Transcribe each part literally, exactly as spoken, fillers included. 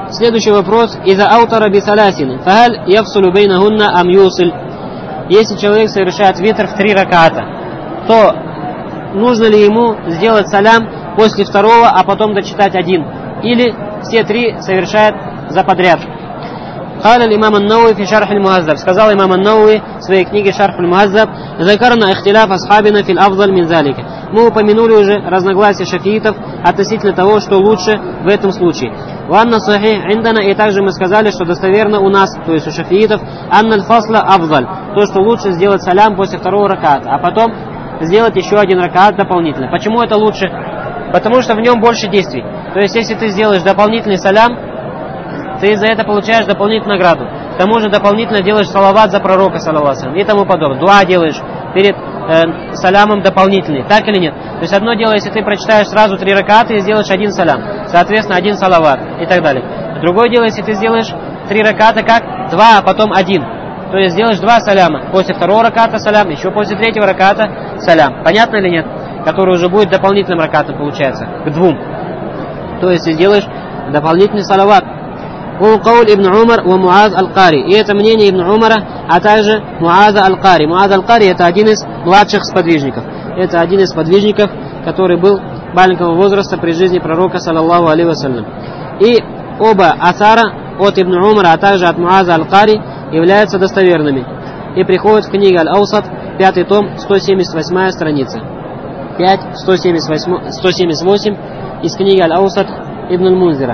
Следующий вопрос. Иза аутара бисалясин. Фахаль яфсулю бейнахунна ам юсиль. Если человек совершает витр в три раката, то нужно ли ему сделать салям после второго, а потом дочитать один? Или все три совершает за подряд? قال الإمام النووي في شرح المهذب. Сказал имам ан-Науи в своей книге Шарх аль-Мухаззаб: ذكرنا اختلاف أصحابنا في الأفضل من ذلك. Мы упомянули уже разногласия шафиитов относительно того, что лучше в этом случае. وأن صحيح عندنا, и также мы сказали, что достоверно у нас, то есть у шафиитов, أن الفصل أفضل, то, что лучше сделать салям после второго раката, а потом сделать еще один ракат дополнительно. Почему это лучше? Потому что в нем больше действий. То есть, если ты сделаешь дополнительный салям, ты за это получаешь дополнительную награду. К тому же дополнительно делаешь салават за пророка, саллаллаху, и тому подобное. Дуа делаешь перед э, салямом дополнительный, так или нет? То есть одно дело, если ты прочитаешь сразу три раката и сделаешь один салям, соответственно, один салават и так далее. Другое дело, если ты сделаешь три раката как два, а потом один. То есть сделаешь два саляма. После второго раката салям, еще после третьего раката салям. Понятно или нет? Который уже будет дополнительным ракатом, получается, к двум. То есть сделаешь дополнительный салават. Кауль ибн Умар ва Муаз аль-Кари. И это мнение ибн Умара, а также Муаза аль-Кари. Муаз аль-Кари это один из младших сподвижников. Это один из сподвижников, который был маленького возраста при жизни пророка, саллаллаху алейхи вассалям. И оба асара от ибн Умара, а также от Муаза аль-Кари являются достоверными. И приходят в книге Аль-Аусат, пятый том, сто семьдесят восьмая страница. пять, сто семьдесят восемь из книги Аль-Аусат ибн аль-Мунзира.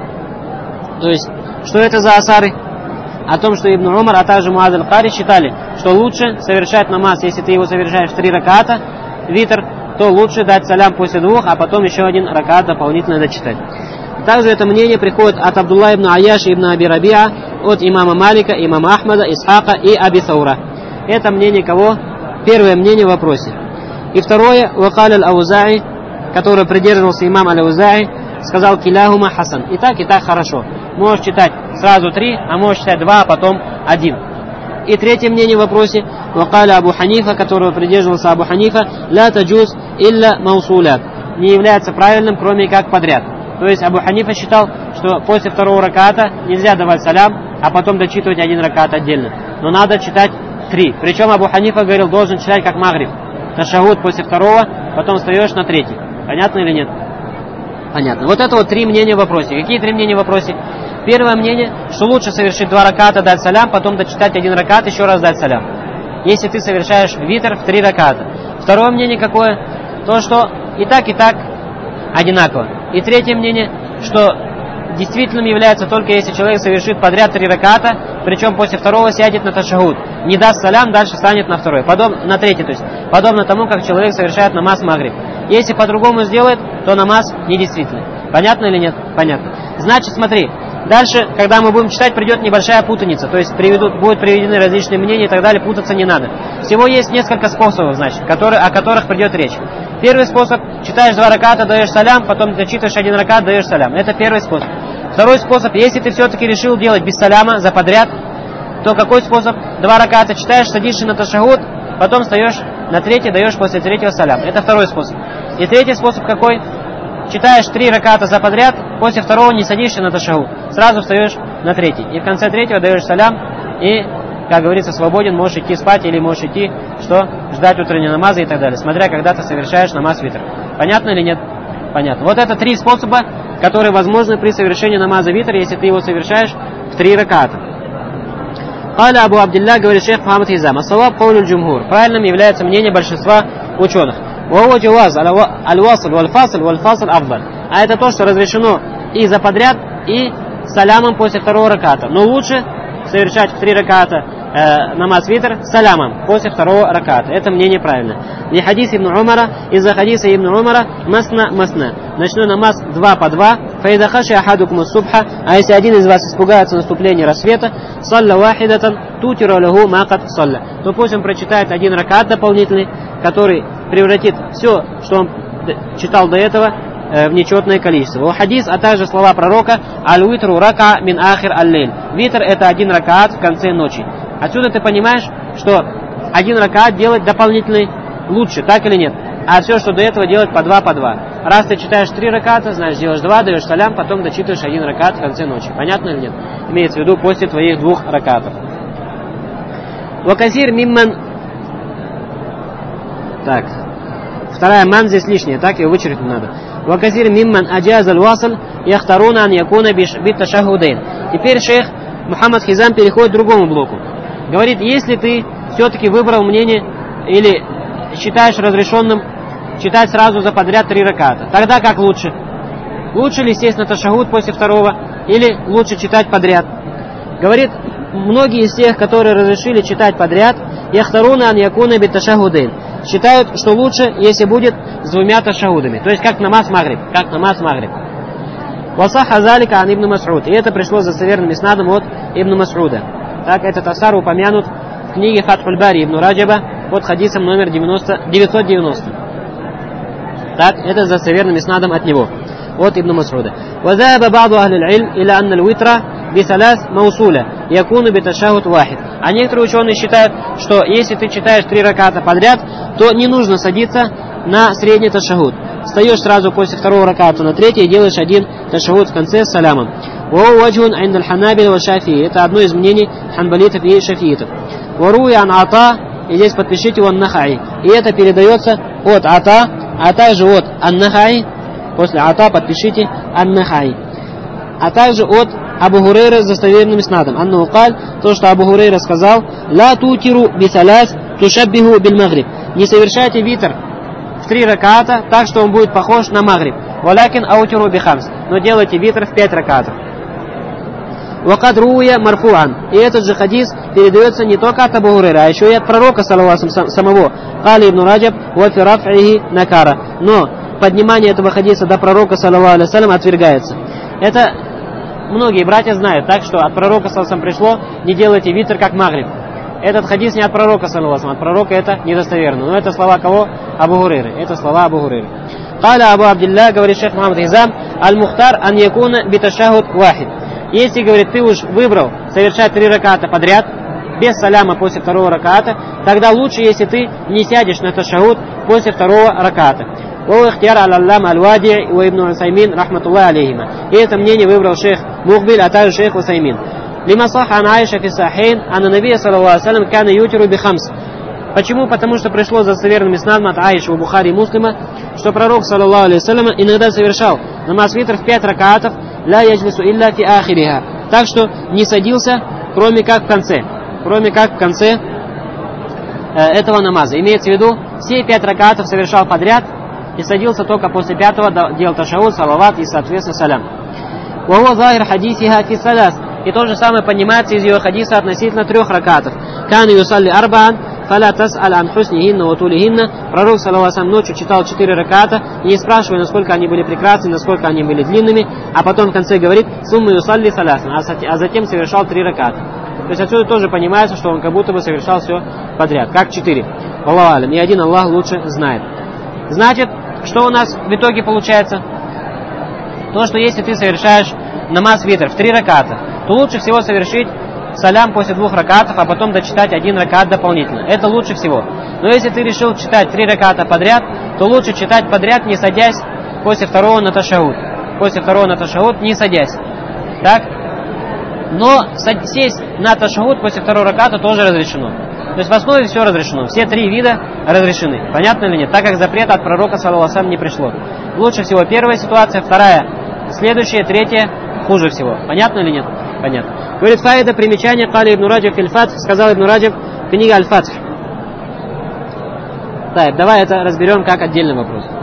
То есть, что это за асары? О том, что ибн Умар, а также Муаз аль-Кари считали, что лучше совершать намаз, если ты его совершаешь в три раката, витр, то лучше дать салям после двух, а потом еще один ракат дополнительно дочитать. Также это мнение приходит от Абдулла ибн Аяши ибн Аби Рабиа, от имама Малика, имама Ахмада, Исхака и Аби Саура. Это мнение кого? Первое мнение в вопросе. И второе, вакаль аль-Аузаи, который придерживался имам аль-Аузаи, сказал киляхума хасан. И так, и так хорошо. Можешь читать сразу три, а можешь читать два, а потом один. И третье мнение в вопросе, вакаля Абу Ханифа, которого придерживался Абу Ханифа, ля таджуз илля маусулят. Не является правильным, кроме как подряд. То есть Абу Ханифа считал, что после второго раката нельзя давать салям, а потом дочитывать один ракат отдельно. Но надо читать три. Причем Абу Ханифа говорил, должен читать как магриб. Ташахуд после второго, потом встаешь на третий. Понятно или нет? Понятно. Вот это вот три мнения в вопросе. Какие три мнения в вопросе? Первое мнение, что лучше совершить два раката, дать салям, потом дочитать один ракат, еще раз дать салям. Если ты совершаешь витр в три раката. Второе мнение какое? То, что и так, и так одинаково. И третье мнение, что действительным является только если человек совершит подряд три раката, причем после второго сядет на ташахуд. Не даст салям, дальше станет на второй. Подоб... На третий, то есть. Подобно тому, как человек совершает намаз магриб. Если по-другому сделает, то намаз недействительный. Понятно или нет? Понятно. Значит, смотри. Дальше, когда мы будем читать, придет небольшая путаница. То есть приведут, будут приведены различные мнения и так далее. Путаться не надо. Всего есть несколько способов, значит, которые, о которых придет речь. Первый способ. Читаешь два раката, даешь салям, потом зачитываешь один ракат, даешь салям. Это первый способ. Второй способ. Если ты все-таки решил делать без саляма, за подряд, то какой способ? Два раката читаешь, садишься на ташахуд, потом встаешь на третий, даешь после третьего салям. Это второй способ. И третий способ какой? Читаешь три раката за подряд, после второго не садишься на ташахуд, сразу встаешь на третий. И в конце третьего даешь салям, и, как говорится, свободен, можешь идти спать или можешь идти, что? Ждать утреннего намаза и так далее, смотря когда ты совершаешь намаз витр. Понятно или нет? Понятно. Вот это три способа, которые возможны при совершении намаза витр, если ты его совершаешь в три раката. Аля Абу Абдилля, говорит шейх Мухаммад Хизам, ас-саваб каулю джумхур. Правильным является мнение большинства ученых. Вахуа джаваз аль-васл валь-фасл валь-фасл афдаль. А это то, что разрешено и за подряд, и салямом после второго раката. Но лучше совершать в три раката э, намаз витр салямом после второго раката. Это мнение правильно. И хадис ибн Умара, из-за хадиса ибн Умара, масна масна. Ночной намаз два по два. Фаида хаши ахадукум субха. А если один из вас испугается наступления рассвета, салла вахидатан тутиру лаху макат салла. То пусть он прочитает один ракат дополнительный, который превратит все, что он читал до этого, в нечетное количество. Хадис, а также слова пророка: аль-витру рака мин ахир аль-лейль. Витр это один ракаат в конце ночи. Отсюда ты понимаешь, что один ракаат делать дополнительный лучше, так или нет? а все, что до этого, делать по два, по два. Раз ты читаешь три раката, значит, делаешь два, даешь салям, потом дочитываешь один ракат в конце ночи. Понятно или нет? Имеется в виду после твоих двух ракатов. Ваказир мимман. Так. Вторая ман здесь лишняя, так ее вычеркнуть надо. Ваказир мимман аджазаль васл яхтаруна ан якуна биташахудейн. Теперь шейх Мухаммад Хизам переходит к другому блоку. Говорит, если ты все-таки выбрал мнение или считаешь разрешенным читать сразу за подряд три раката, тогда как лучше? Лучше ли сесть на ташахуд после второго или лучше читать подряд? Говорит, многие из тех, которые разрешили читать подряд, яхтаруна ан якуна биташахудейн, считают, что лучше, если будет с двумя ташахудами. То есть как намаз магриб, как намаз магриб. Васаха залика ан ибн Мас'уд. И это пришло за достоверным иснадом от ибн Мас'уда. Так, этот асар упомянут в книге Фатхуль Бари ибн Раджаба под хадисом номер девятьсот девяносто. Так, это за достоверным иснадом от него, от ибн Мас'уда. وذهب بعض أهل العلم إلى أن الوتر بثلاث موصولة يكون بتشهد واحد. А некоторые ученые считают, что если ты читаешь три раката подряд, то не нужно садиться на средний ташахуд. Встаешь сразу после второго раката на третий и делаешь один ташахуд в конце с салямом. Это одно из мнений ханбалитов и шафиитов. И здесь подпишите он нахай. И это передается от ата, а также от ан-нахай. После ата подпишите ан-нахай. А также от Абу Хурейра с достоверным иснадом. Анну каль, то, что Абу Хурейра сказал, ла тутиру бисалас тушаббиху биль магриб. Не совершайте витр в три раката, так что он будет похож на магриб. Валякин аутиру бихамс. Но делайте витр в пять ракатов. Вакад руя марфуан. И этот же хадис передается не только от Абу Хурейра, а еще и от пророка саллаллаху самого. Кали ибн Раджаб ва фи раф'ихи накара. Но поднимание этого хадиса до пророка саллаллаху алейхи ва саллям отвергается. Это многие братья знают, так что от пророка саллаллаху пришло, не делайте витр как магриб. Этот хадис не от пророка саллаллаху, от пророка это недостоверно. Но это слова кого? Абу Хурейры. Это слова Абу Хурейры. Каля Абу Абдилля, говорит шейх Мухаммад Хизам, аль-мухтар ан якуна биташахуд вахид. Если, говорит, ты уж выбрал совершать три раката подряд, без саляма после второго раката, тогда лучше, если ты не сядешь на ташахуд после второго раката. И это мнение выбрал шейх Мухбиль, а также шейх Усаймин. Лима саха ан Аиша фи сахейн, анна набия саллаллаху алейхи ва саллям кана ютиру бихамс. Почему? Потому что пришло за достоверным иснадом от Аиши у Бухари и Муслима, что пророк саллаллаху алейхи ва саллям иногда совершал намаз витр в пять ракатов, ла яджлису илля фи ахириха. Так что не садился, кроме как в конце, кроме как в конце э, этого намаза. Имеется в виду, все пять ракатов совершал подряд и садился только после пятого, делал ташахуд, салават и, соответственно, салям. Вахуа захир хадисиха фи салас. И то же самое понимается из ее хадиса относительно трех ракатов. Кан юсалли арбаан, фаля тас'аль ан хуснихинна ва тулихинна. Пророк саллаллаху алейхи ночью читал четыре раката, и не спрашивая, насколько они были прекрасны, насколько они были длинными, а потом в конце говорит, сумма юсалли салясна, а затем совершал три раката. То есть отсюда тоже понимается, что он как будто бы совершал все подряд, как четыре. Аллаху алям, и один Аллах лучше знает. Значит, что у нас в итоге получается? То, что если ты совершаешь намаз витр в три раката, то лучше всего совершить салям после двух ракатов, а потом дочитать один ракат дополнительно. Это лучше всего. Но если ты решил читать три раката подряд, то лучше читать подряд, не садясь после второго на ташахуд. После второго на ташахуд не садясь. Так? Но сесть на ташахуд после второго раката тоже разрешено. То есть в основе все разрешено. Все три вида разрешены. Понятно или нет? Так как запрета от пророка саллаллаху алейхи ва саллям не пришло. Лучше всего первая ситуация, вторая следующая, третья хуже всего. Понятно или нет? Понятно. Говорит, фаида, примечание, кали ибн Раджаб фильфатх, сказал ибн Раджаб, книга аль-Фатх. Так, давай это разберем как отдельный вопрос.